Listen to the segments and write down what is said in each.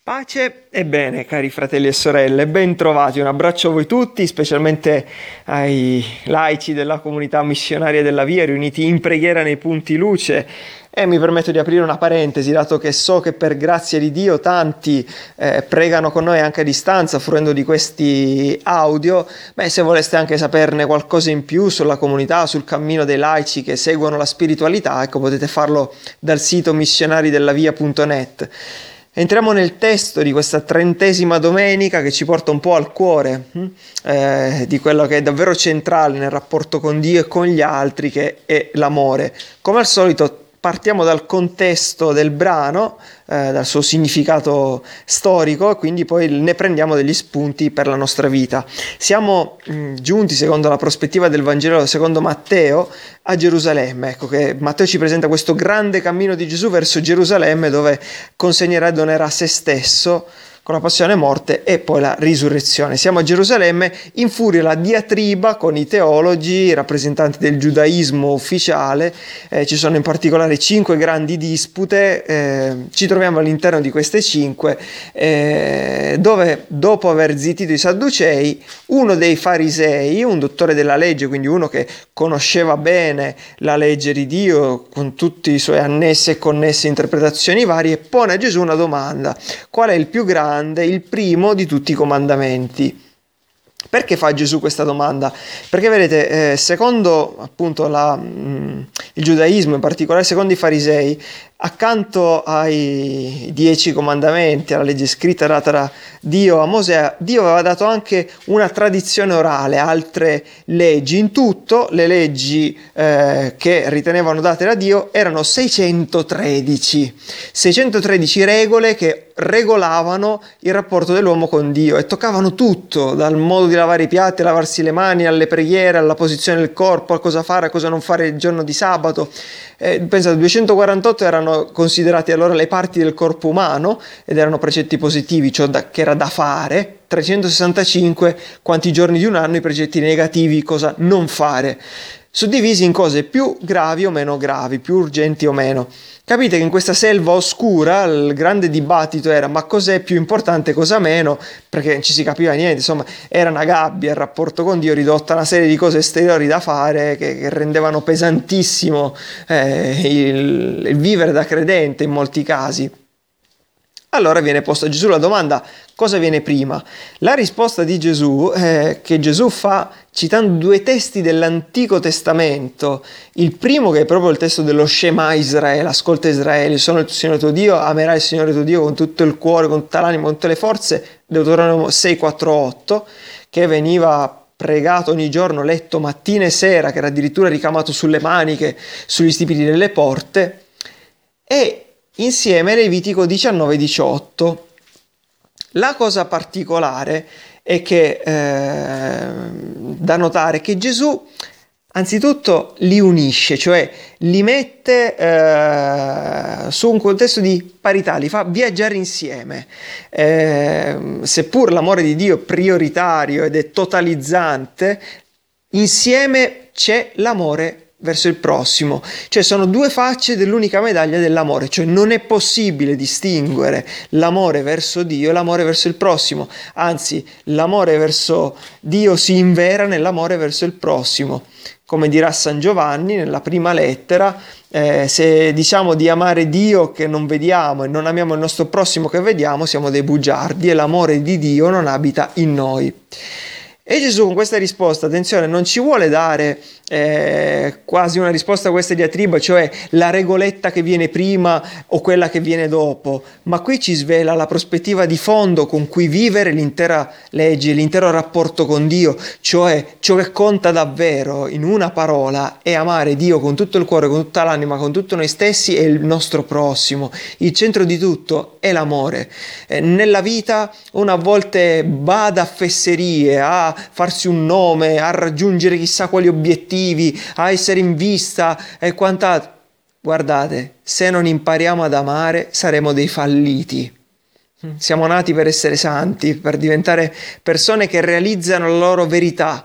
Pace e bene, cari fratelli e sorelle, ben trovati. Un abbraccio a voi tutti, specialmente ai laici della comunità missionaria della Via, riuniti in preghiera nei punti luce. E mi permetto di aprire una parentesi, dato che so che per grazia di Dio tanti pregano con noi anche a distanza, fruendo di questi audio. Se voleste anche saperne qualcosa in più sulla comunità, sul cammino dei laici che seguono la spiritualità, ecco, potete farlo dal sito missionaridellavia.net. Entriamo nel testo di questa 30ª domenica che ci porta un po' al cuore di quello che è davvero centrale nel rapporto con Dio e con gli altri, che è l'amore. Come al solito partiamo dal contesto del brano, dal suo significato storico, e quindi poi ne prendiamo degli spunti per la nostra vita. Siamo giunti, secondo la prospettiva del Vangelo secondo Matteo, a Gerusalemme. Ecco che Matteo ci presenta questo grande cammino di Gesù verso Gerusalemme, dove consegnerà e donerà se stesso con la passione, morte e poi la risurrezione. Siamo a Gerusalemme, infuria la diatriba con i teologi, i rappresentanti del giudaismo ufficiale. Ci sono in particolare 5 grandi dispute, ci troviamo all'interno di queste 5, dove dopo aver zittito i Sadducei, uno dei farisei, un dottore della legge, quindi uno che conosceva bene la legge di Dio con tutti i suoi annessi e connesse interpretazioni varie, pone a Gesù una domanda: qual è il più grande, il primo di tutti i comandamenti? Perché fa Gesù questa domanda? Perché vedete, secondo appunto il giudaismo, in particolare secondo i farisei, accanto ai 10 comandamenti, alla legge scritta data da Dio a Mosè, Dio aveva dato anche una tradizione orale, altre leggi. In tutto le leggi che ritenevano date da Dio erano 613 regole che regolavano il rapporto dell'uomo con Dio e toccavano tutto, dal modo di lavare i piatti, a lavarsi le mani, alle preghiere, alla posizione del corpo, a cosa fare, a cosa non fare il giorno di sabato. Pensate, 248 erano considerati allora le parti del corpo umano ed erano precetti positivi, cioè che era da fare. 365, quanti giorni di un anno, i precetti negativi, cosa non fare, suddivisi in cose più gravi o meno gravi, più urgenti o meno. Capite che in questa selva oscura il grande dibattito era: ma cos'è più importante, cosa meno? Perché non ci si capiva niente, insomma, era una gabbia il rapporto con Dio, ridotta a una serie di cose esteriori da fare che rendevano pesantissimo il vivere da credente in molti casi. Allora viene posta a Gesù la domanda: cosa viene prima? La risposta di Gesù, che Gesù fa citando 2 testi dell'Antico Testamento, il primo che è proprio il testo dello Shema Israele, ascolta Israele, sono il Signore tuo Dio, amerai il Signore tuo Dio con tutto il cuore, con tutta l'anima, con tutte le forze, Deuteronomio 6, 4, 8, che veniva pregato ogni giorno, letto mattina e sera, che era addirittura ricamato sulle maniche, sugli stipiti delle porte, e insieme Levitico 19-18. La cosa particolare è che da notare è che Gesù anzitutto li unisce, cioè li mette su un contesto di parità, li fa viaggiare insieme. Seppur l'amore di Dio è prioritario ed è totalizzante, insieme c'è l'amore verso il prossimo, cioè sono 2 facce dell'unica medaglia dell'amore, cioè non è possibile distinguere l'amore verso Dio e l'amore verso il prossimo, anzi l'amore verso Dio si invera nell'amore verso il prossimo. Come dirà San Giovanni nella prima lettera, se diciamo di amare Dio che non vediamo e non amiamo il nostro prossimo che vediamo, siamo dei bugiardi e l'amore di Dio non abita in noi. E Gesù con questa risposta, attenzione, non ci vuole dare quasi una risposta a questa diatriba, cioè la regoletta che viene prima o quella che viene dopo, ma qui ci svela la prospettiva di fondo con cui vivere l'intera legge, l'intero rapporto con Dio, cioè ciò che conta davvero in una parola è amare Dio con tutto il cuore, con tutta l'anima, con tutto noi stessi e il nostro prossimo. Il centro di tutto è l'amore. Nella vita una a volte bada a fesserie, a farsi un nome, a raggiungere chissà quali obiettivi, a essere in vista e quant'altro. Guardate, se non impariamo ad amare saremo dei falliti. Siamo nati per essere santi, per diventare persone che realizzano la loro verità,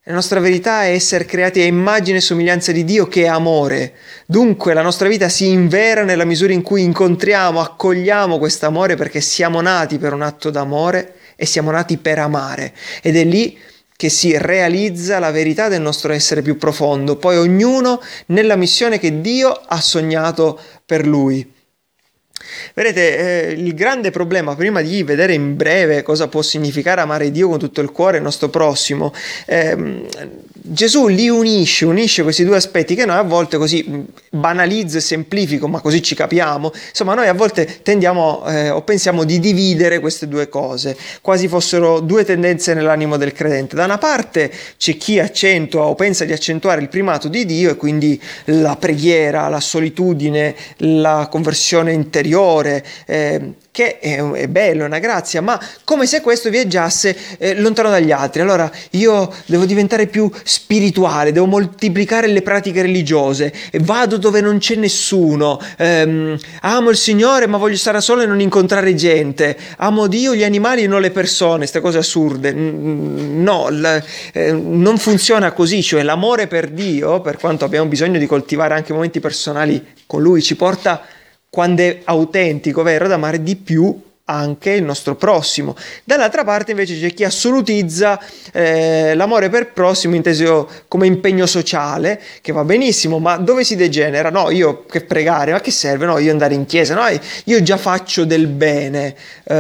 La nostra verità è essere creati a immagine e somiglianza di Dio, che è amore. Dunque la nostra vita si invera nella misura in cui incontriamo, accogliamo questo amore, perché siamo nati per un atto d'amore e siamo nati per amare. Ed è lì che si realizza la verità del nostro essere più profondo, poi ognuno nella missione che Dio ha sognato per lui. Vedete, il grande problema, prima di vedere in breve cosa può significare amare Dio con tutto il cuore e il nostro prossimo, Gesù li unisce questi due aspetti che noi a volte così banalizzo e semplifico, ma così ci capiamo. Insomma, noi a volte tendiamo o pensiamo di dividere queste due cose, quasi fossero due tendenze nell'animo del credente. Da una parte c'è chi accentua o pensa di accentuare il primato di Dio, e quindi la preghiera, la solitudine, la conversione interiore, che è bello, è una grazia, ma come se questo viaggiasse lontano dagli altri. Allora io devo diventare più spirituale, devo moltiplicare le pratiche religiose, e vado dove non c'è nessuno, amo il Signore ma voglio stare solo e non incontrare gente, amo Dio, gli animali e non le persone, queste cose assurde. No, non funziona così. Cioè l'amore per Dio, per quanto abbiamo bisogno di coltivare anche momenti personali con Lui, ci porta, quando è autentico, vero, ad amare di più anche il nostro prossimo. Dall'altra parte invece c'è chi assolutizza l'amore per prossimo inteso come impegno sociale, che va benissimo, ma dove si degenera? No, io che pregare, ma che serve? No, io andare in chiesa, no, io già faccio del bene,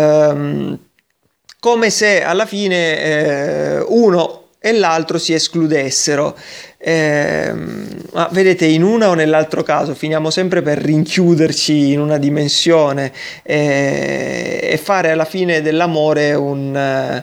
come se alla fine uno e l'altro si escludessero. Ma vedete, in una o nell'altro caso finiamo sempre per rinchiuderci in una dimensione e fare alla fine dell'amore un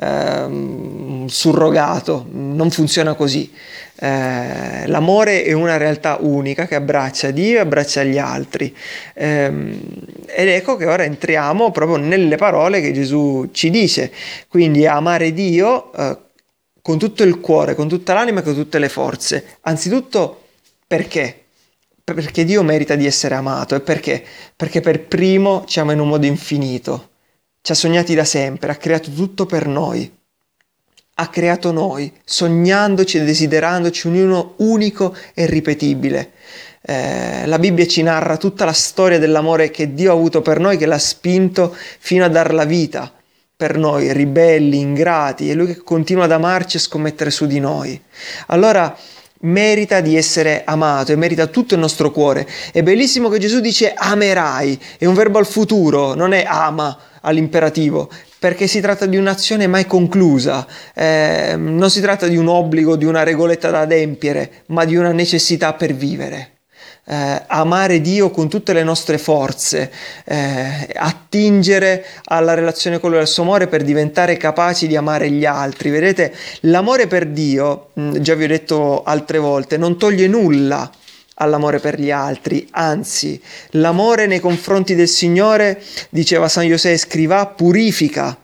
surrogato. Non funziona così. L'amore è una realtà unica che abbraccia Dio e abbraccia gli altri, ed ecco che ora entriamo proprio nelle parole che Gesù ci dice. Quindi amare Dio con tutto il cuore, con tutta l'anima e con tutte le forze. Anzitutto perché? Perché Dio merita di essere amato. E perché? Perché per primo ci ama in un modo infinito, ci ha sognati da sempre, ha creato tutto per noi, ha creato noi, sognandoci e desiderandoci ognuno unico e irripetibile. La Bibbia ci narra tutta la storia dell'amore che Dio ha avuto per noi, che l'ha spinto fino a dar la vita per noi, ribelli, ingrati, è Lui che continua ad amarci e scommettere su di noi. Allora merita di essere amato e merita tutto il nostro cuore. È bellissimo che Gesù dice amerai, è un verbo al futuro, non è ama all'imperativo, perché si tratta di un'azione mai conclusa, non si tratta di un obbligo, di una regoletta da adempiere, ma di una necessità per vivere. Amare Dio con tutte le nostre forze, attingere alla relazione con Lui, al suo amore, per diventare capaci di amare gli altri. Vedete, l'amore per Dio, già vi ho detto altre volte, non toglie nulla all'amore per gli altri, anzi, l'amore nei confronti del Signore, diceva San José Escrivà, purifica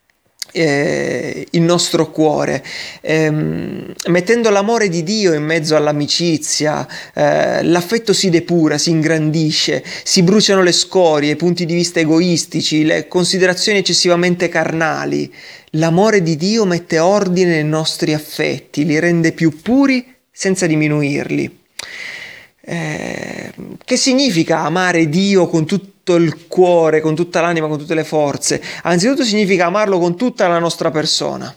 il nostro cuore, mettendo l'amore di Dio in mezzo all'amicizia, l'affetto si depura, si ingrandisce, si bruciano le scorie, i punti di vista egoistici, le considerazioni eccessivamente carnali. L'amore di Dio mette ordine nei nostri affetti, li rende più puri senza diminuirli. Che significa amare Dio con tutto il cuore, con tutta l'anima, con tutte le forze? Anzitutto significa amarlo con tutta la nostra persona,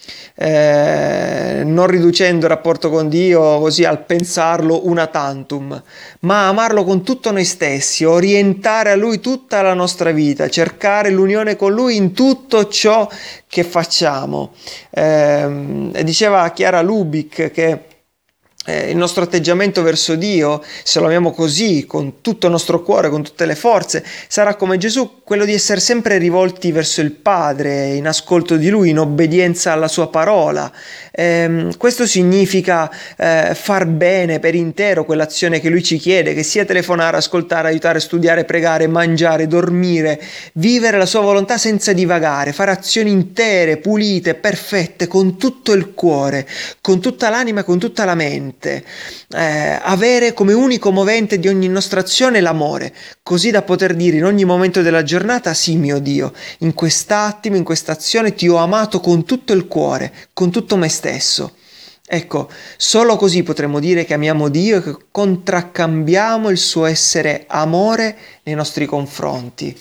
non riducendo il rapporto con Dio così al pensarlo una tantum, ma amarlo con tutto noi stessi, orientare a Lui tutta la nostra vita, cercare l'unione con Lui in tutto ciò che facciamo. Diceva Chiara Lubick che il nostro atteggiamento verso Dio, se lo amiamo così, con tutto il nostro cuore, con tutte le forze, sarà come Gesù, quello di essere sempre rivolti verso il Padre, in ascolto di Lui, in obbedienza alla Sua parola. Questo significa far bene per intero quell'azione che Lui ci chiede, che sia telefonare, ascoltare, aiutare, studiare, pregare, mangiare, dormire, vivere la Sua volontà senza divagare, fare azioni intere, pulite, perfette, con tutto il cuore, con tutta l'anima e con tutta la mente. Avere come unico movente di ogni nostra azione l'amore, così da poter dire in ogni momento della giornata: sì, mio Dio, in quest'attimo, in questa azione ti ho amato con tutto il cuore, con tutto me stesso. Ecco, solo così potremo dire che amiamo Dio e che contraccambiamo il suo essere amore nei nostri confronti.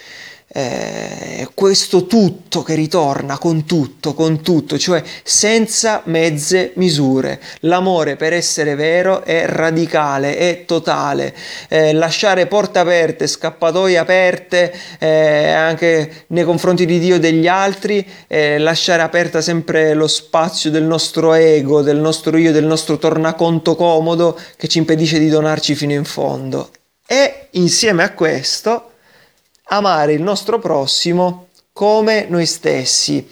Questo tutto che ritorna con tutto, cioè senza mezze misure. L'amore, per essere vero, è radicale, è totale. Lasciare porte aperte, scappatoie aperte, anche nei confronti di Dio e degli altri, lasciare aperta sempre lo spazio del nostro ego, del nostro io, del nostro tornaconto comodo che ci impedisce di donarci fino in fondo. E insieme a questo amare il nostro prossimo come noi stessi.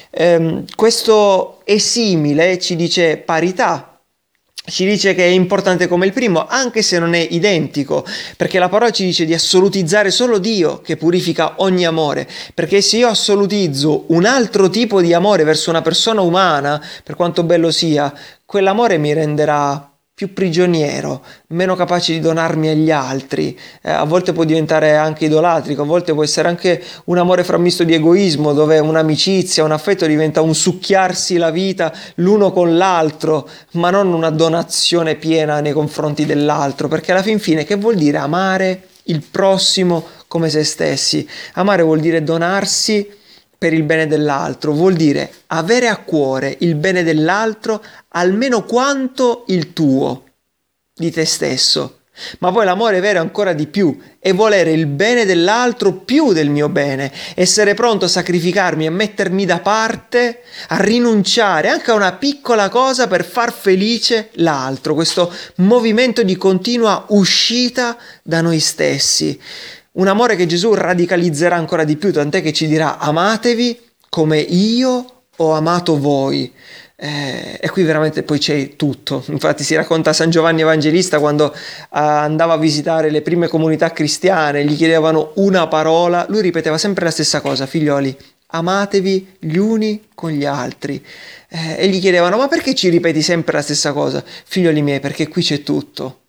Questo è simile, ci dice parità, ci dice che è importante come il primo, anche se non è identico, perché la parola ci dice di assolutizzare solo Dio che purifica ogni amore, perché se io assolutizzo un altro tipo di amore verso una persona umana, per quanto bello sia, quell'amore mi renderà più prigioniero, meno capace di donarmi agli altri, a volte può diventare anche idolatrico, a volte può essere anche un amore frammisto di egoismo, dove un'amicizia, un affetto diventa un succhiarsi la vita l'uno con l'altro, ma non una donazione piena nei confronti dell'altro, perché alla fin fine che vuol dire amare il prossimo come se stessi? Amare vuol dire donarsi per il bene dell'altro, vuol dire avere a cuore il bene dell'altro almeno quanto il tuo, di te stesso. Ma poi l'amore vero è ancora di più, è volere il bene dell'altro più del mio bene, essere pronto a sacrificarmi, a mettermi da parte, a rinunciare anche a una piccola cosa per far felice l'altro, questo movimento di continua uscita da noi stessi. Un amore che Gesù radicalizzerà ancora di più, tant'è che ci dirà amatevi come io ho amato voi. E qui veramente poi c'è tutto. Infatti si racconta San Giovanni Evangelista quando andava a visitare le prime comunità cristiane, gli chiedevano una parola, lui ripeteva sempre la stessa cosa: figlioli, amatevi gli uni con gli altri. E gli chiedevano: ma perché ci ripeti sempre la stessa cosa? Figlioli miei, perché qui c'è tutto.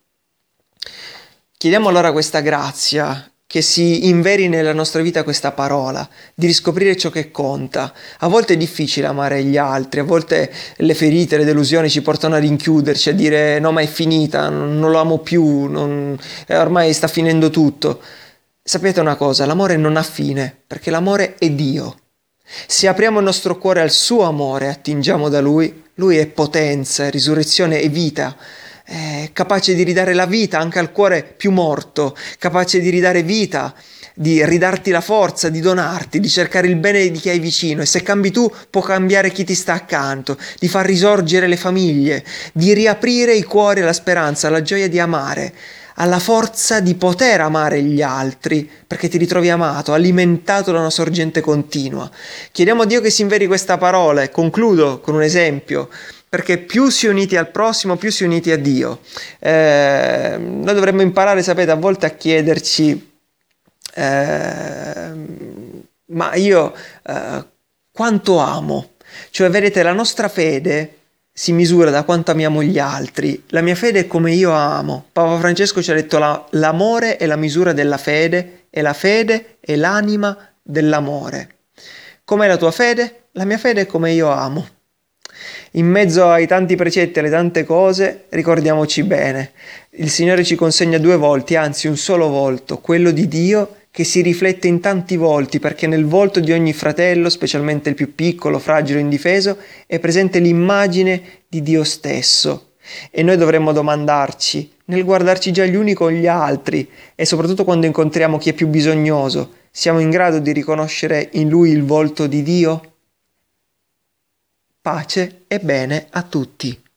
Chiediamo allora questa grazia, che si inveri nella nostra vita questa parola, di riscoprire ciò che conta. A volte è difficile amare gli altri, a volte le ferite, le delusioni ci portano a rinchiuderci, a dire no, ma è finita, non lo amo più, ormai sta finendo tutto. Sapete una cosa, l'amore non ha fine, perché l'amore è Dio. Se apriamo il nostro cuore al suo amore, attingiamo da lui è potenza, è risurrezione e vita. È capace di ridare la vita anche al cuore più morto, capace di ridare vita, di ridarti la forza, di donarti, di cercare il bene di chi hai vicino, e se cambi tu può cambiare chi ti sta accanto, di far risorgere le famiglie, di riaprire i cuori alla speranza, alla gioia di amare, alla forza di poter amare gli altri, perché ti ritrovi amato, alimentato da una sorgente continua. Chiediamo a Dio che si inveri questa parola, e concludo con un esempio, perché più si è uniti al prossimo, più si è uniti a Dio. Noi dovremmo imparare, sapete, a volte a chiederci ma io quanto amo? Cioè, vedete, la nostra fede si misura da quanto amiamo gli altri. La mia fede è come io amo. Papa Francesco ci ha detto l'amore è la misura della fede e la fede è l'anima dell'amore. Com'è la tua fede? La mia fede è come io amo. In mezzo ai tanti precetti e alle tante cose, ricordiamoci bene, il Signore ci consegna due volti, anzi un solo volto, quello di Dio, che si riflette in tanti volti, perché nel volto di ogni fratello, specialmente il più piccolo, fragile, indifeso, è presente l'immagine di Dio stesso. E noi dovremmo domandarci, nel guardarci già gli uni con gli altri, e soprattutto quando incontriamo chi è più bisognoso, siamo in grado di riconoscere in lui il volto di Dio? Pace e bene a tutti.